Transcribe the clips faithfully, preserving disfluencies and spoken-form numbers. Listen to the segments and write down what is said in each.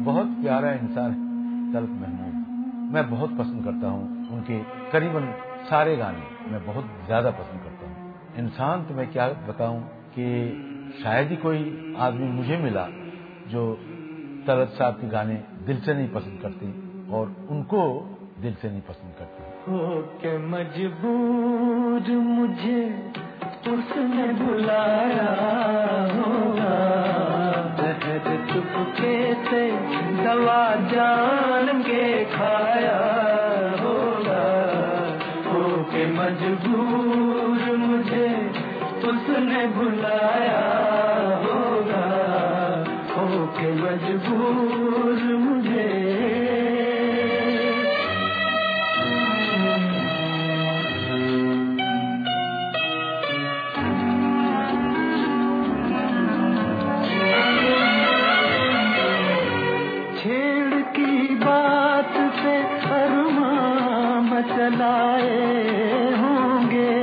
بہت پیارا انسان ہے تلخ محمود. میں بہت پسند کرتا ہوں ان کے قریباً سارے گانے میں بہت زیادہ پسند کرتا ہوں. انسان تو میں کیا بتاؤں کہ شاید ہی کوئی آدمی مجھے ملا جو طلعت صاحب کے گانے دل سے نہیں پسند کرتے اور ان کو دل سے نہیں پسند کرتے. ہو کے مجبور مجھے اس نے بلایا ہوگا، زہر چپکے سے دوا جان کے کھایا ہوگا. ہو کے مجبور مجھے اس نے بلایا ہوگا، ہو کے مجبور مجھے. چلائے ہوں گے،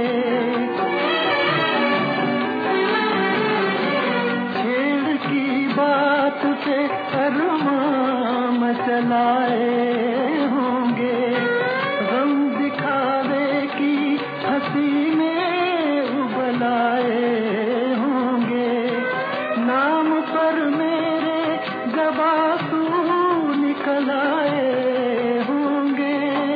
چھیڑ کی بات پہ ارمان چلائے ہوں گے. غم دکھاوے کی ہنسی میں ابلائے ہوں گے. نام پر میرے گواسو نکل آئے ہوں گے،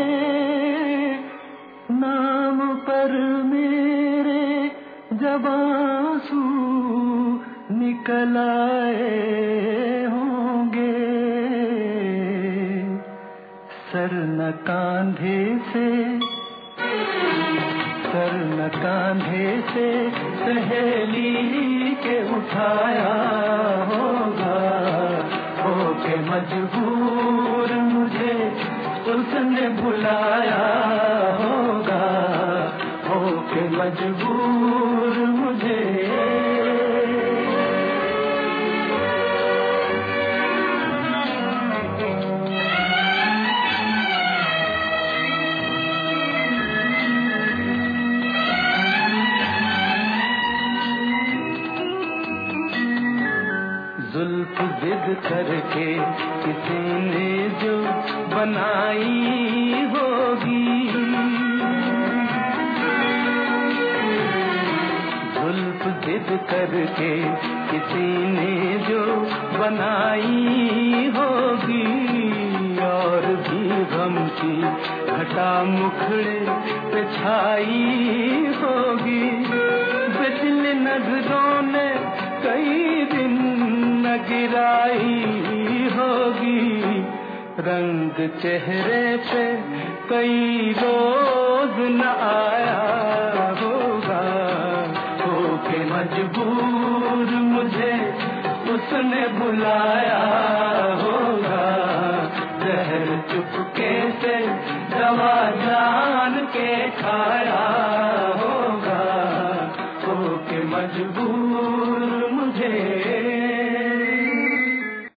نام پر میرے جباں نکل آئے ہوں گے. سر نہ کاندھے سے سر نہ کاندھے سے سہیلی کے اٹھایا ہوگا. ہو کے مجبور مجھے اس نے بلایا ہوگا، ہو کے مجبور مجھے. زلف ضد کر کے کسی نے جو بنائی ہوگی، زلف ضد کر کے کسی نے جو بنائی ہوگی، اور بھی غم کی گھٹا مکھڑے پہ چھائی ہوگی. بچل نظروں نے کئی دن نہ گرائی ہوگی، رنگ چہرے پہ کئی روز نہ آیا ہوگا. ہو کے مجبور مجھے اس نے بلایا ہوگا، زہر چپکے سے دوا جان کے کھایا